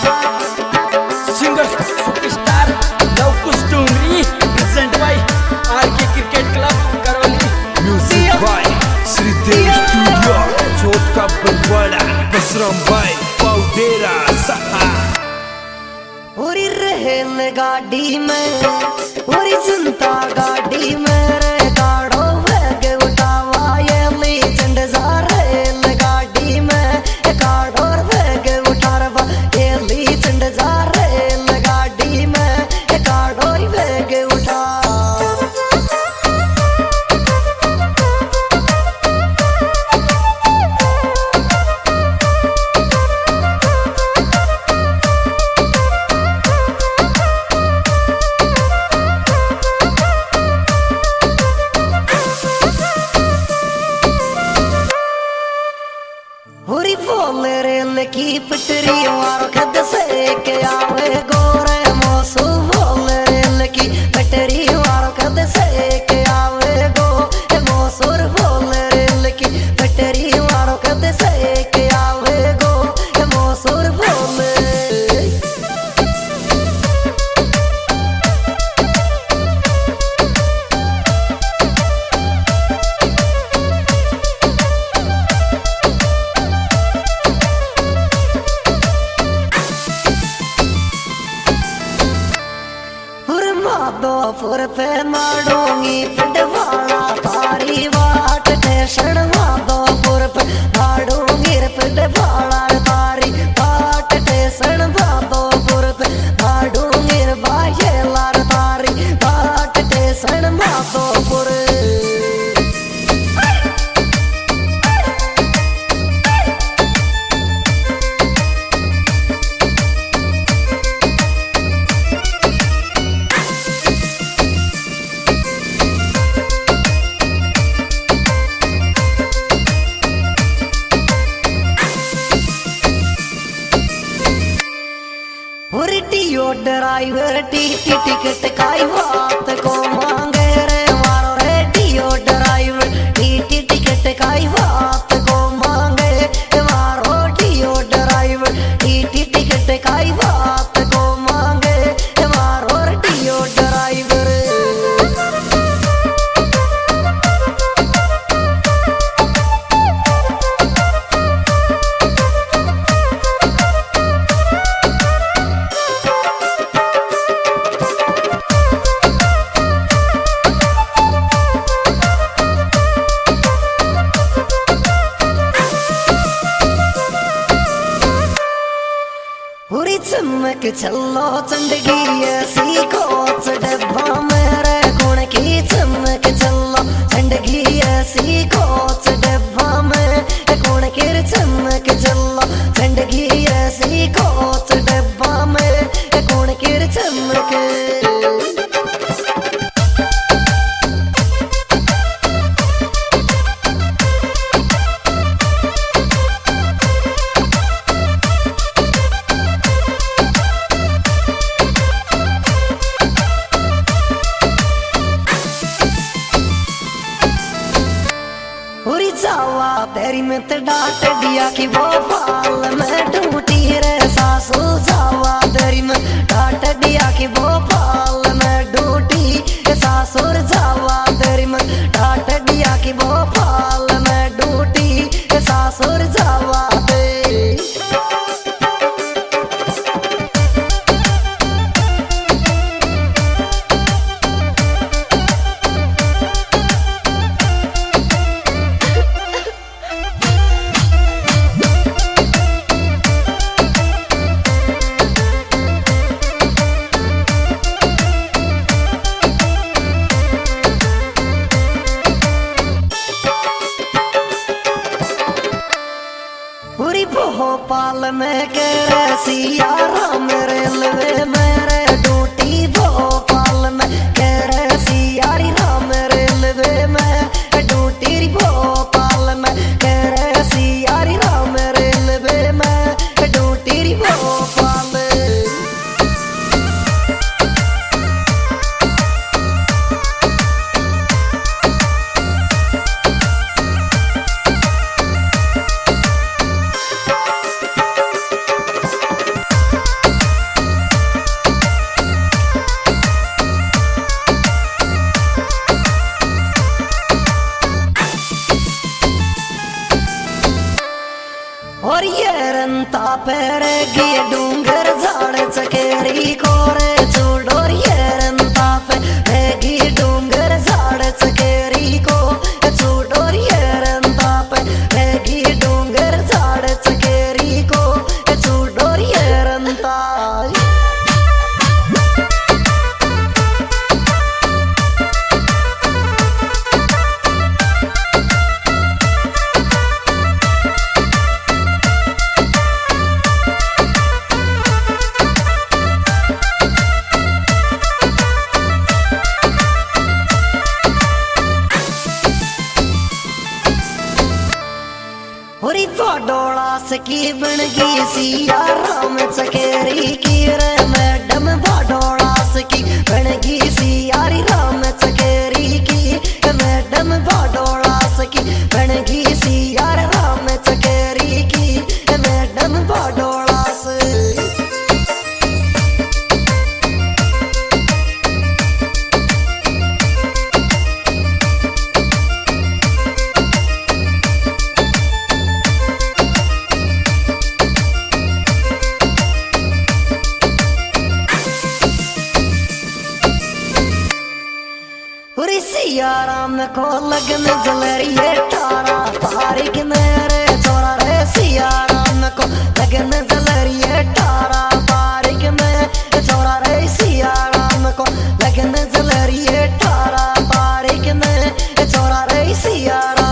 Singer superstar Lavkush Dongri present by RK cricket club Karauli. Music by Shridev studio चोट का बड़ा बसरम bye पाउडेरा सहा। पूरी रेल गाड़ी में पूरी जनता गाड़ी में रे गाड़ो वेग उठावा ये ली झंड जा रेल गाड़ी में गाड़ो वेग उठावा ये ली झंड जा रेल गाड़ी में गाड़ो वेग उठा। हुरी बोल रेल की पटरी मारो खद से के आवे गोरे मौसू बोल रेल की पटरी मारो खद से के आवे गो मौसूर बोल रेल की पटरी मारो खद से के आवे गो मौसूर बोल। माधोपुर पे माडोंगी पिटवाड़ा तारी वाट स्टेशन माधोपुर पे माडोंगी पिटवाड़ा तारी वाट स्टेशन माधोपुर पे माडोंगी बाजेलार तारी वाट station Madhopur. Driver TT ticket काई बात को मांगे रे मारो रेडियो ड्राइवर टीटी टिकट काई बात को मांगे मारो डियो ड्राइवर टीटी टिकट काई बात को मांगे मारो डियो ड्राइवर। पूरी चमक चलो चंडगी ऐसी कोच डब्बा मेरे गुण की चमक चलो चंडगी ऐसी कोच डब्बा में गुण की चमक चलो चंडगी ऐसी कोच डब्बा में गुण की चमक। जावा तेरी मत डांट दिया कि वो पाल में ढूंढी रे सासू जावा तेरी मत डांट दिया कि वो पाल में ढूंढी सासुर जावा तेरी मत डांट दिया कि वो पाल में ढूंढी सासुर जावा दे। भोपाल में के सिया राम रेलवे मेरे ड्यूटी भोपाल में के सिया राम रेलवे में ड्यूटी भोपाल में के सिया राम रेलवे में ड्यूटी भोपाल। और ये रंता पैरेगी डूंगर झाड़ चकेरी को रे छोड़ और ये रंता पैरेगी डूंगर झाड़ चकेरी को छोड़ और ये रंता पैरेगी डूंगर झाड़ चकेरी को छोड़ और ये रंता की बनगी सिया राम चकेरी की रे मैडम भाडोड़ा की बनगी सिया राम चकेरी की मैडम भाडोड़ा की बनगी सिया राम चकेरी की मैडम भाडोड़ा से सिया राम को लगन जलरी 18 तारीख मेरे छोरा रे सिया राम को लगन जलरी 18 तारीख में छोरा रे सिया राम को लगन जलरी 18 तारीख में छोरा रे सिया राम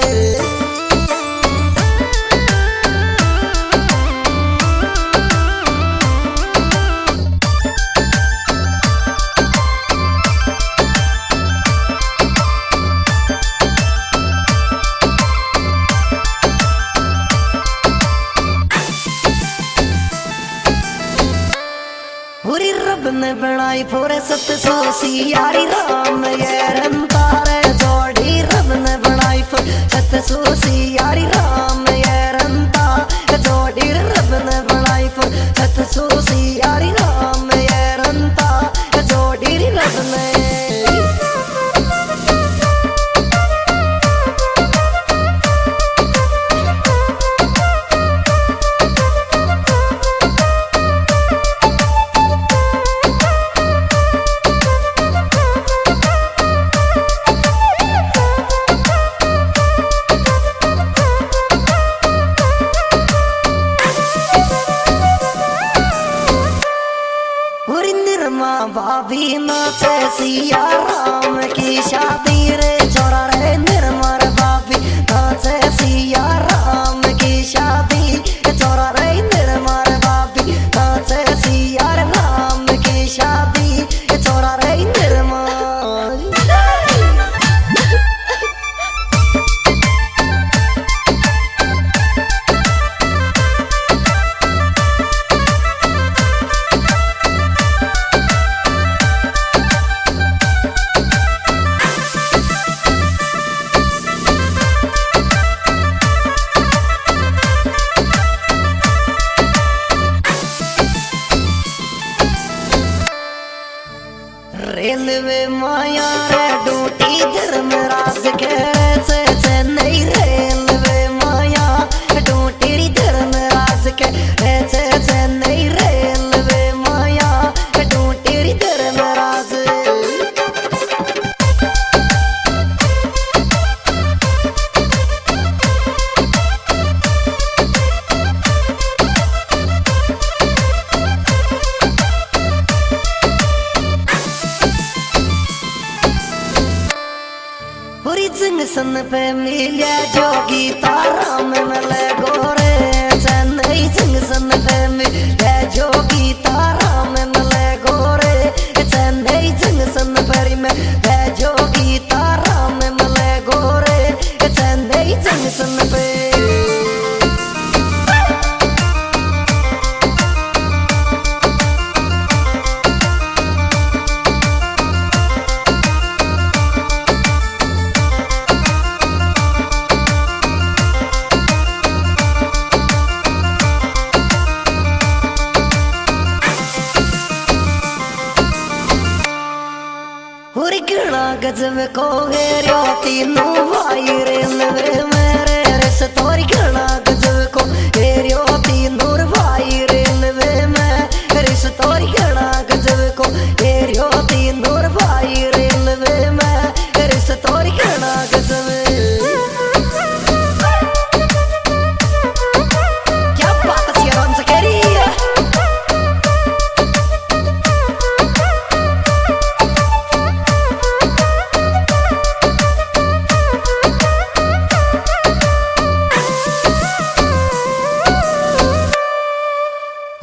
रब ने बनाई फुर्सत सो सियारी राम ये रंता रे जोड़ी रब ने बनाई फुर्सत सो सियारी राम ये रंता जोड़ी रब ने बनाई फुर्सत सो सियारी राम ये रंता जोड़ी रब ने भाभी नाचे सिया राम की शादी रे छोरा रे निर्मल भाभी नाचे सिया राम की शादी छोरा रे निर्मल भाभी नाचे सिया राम की शादी छोरा रे निर्मल रेलवे माया रे डूटी धर्मराज के से चेन्नई रेलवे माया डूटी धर्मराज के से चेन्नई रेलवे माया डूटी धर्मराज जंक्शन पे मिलिया जोगी तारा में मिले गोरे चेन्नई जंक्शन पे मिलिया जोगी तारा में मिले गोरे चेन्नई जंक्शन पर में जोगी तारा में मिले गोरे चेन्नई जंक्शन पे गजब को घेरो तीनों भाई रेलवे मेरे रस तोरी घना गजब को घेरो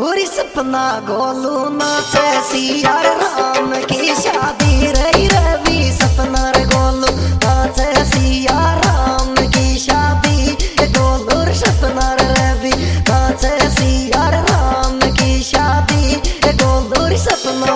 पूरी सपना गोलू नाचे सिया राम की शादी रही रवि सपना रे गोलू नाचे सिया राम की शादी गोलू रे सपना रे रवि नाचे सिया राम की शादी गोलू रे सपना।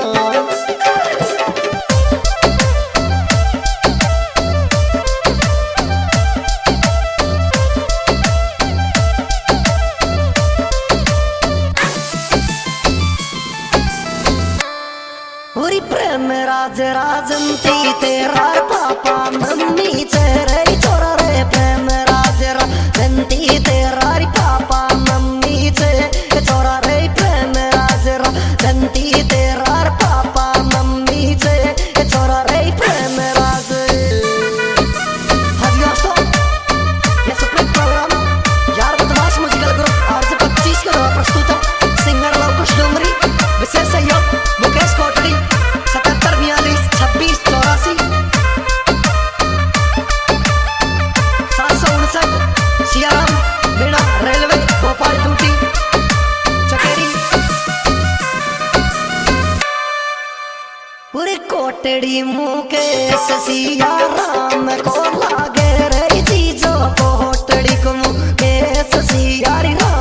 पूरी प्रेम राज राजंती तेरा पापा मम्मी तेरे छोरा रे प्रेम राज राजंती तेरा पापा मम्मी से छोरा रे प्रेम राज राजंती तेरा पापा मम्मी से छोरा रे प्रेम राज। हाँ जी दोस्तों, ये सुप्रीम प्रोग्राम यार बदमाश म्यूजिकल ग्रुप आज 25 का प्रस्तुत है सिंगर लवकुश डोंगरी, विशेष सहयोग मुकेश कोटड़ी 77 42 26 84 759 सियाराम मीणा रेलवे भोपाल टूटी चकेरी। पूरी कोटड़ी मुकेश सियाराम को लागे रे चीजों कोटड़ी को मुकेश सियारी राम